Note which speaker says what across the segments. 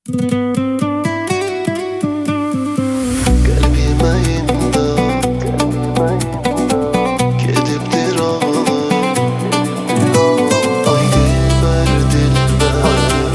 Speaker 1: Kalbime imdat Kediptir ağlar Ay dilber dilber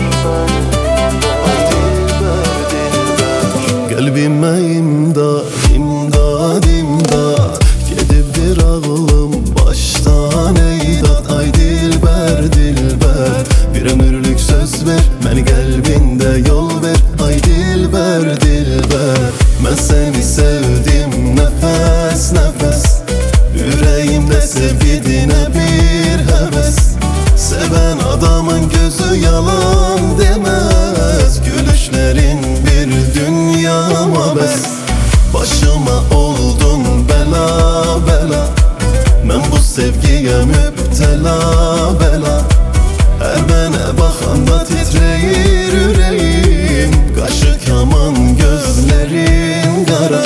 Speaker 1: Ay dilber dilber Kalbime imdat imdat imdat Kediptir ağlım baştan eydat Ay dilber dilber Bir ömürlük söz ver beni kalbinde yol ver Ay dilber dilber Ben seni sevdim nefes nefes Yüreğimde sevgidine bir heves Seven adamın gözü yalan demez Gülüşlerin bir dünyama bes Başıma oldun bela bela Ben bu sevgiye müptela bela Her bana bakanda titreyir yüreğim Kaşı kaman gözlerin kara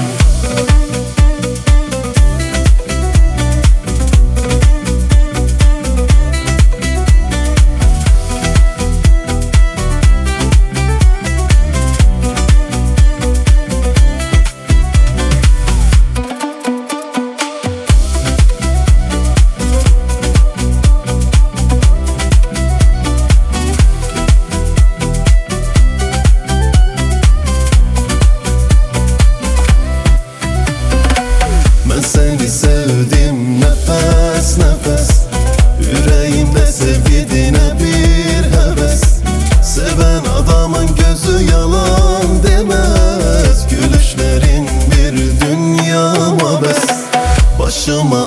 Speaker 1: Seni sevdim nefes nefes Yüreğimde sevgidine bir heves Seven adamın gözü yalan demez Gülüşlerin bir dünyama bes Başıma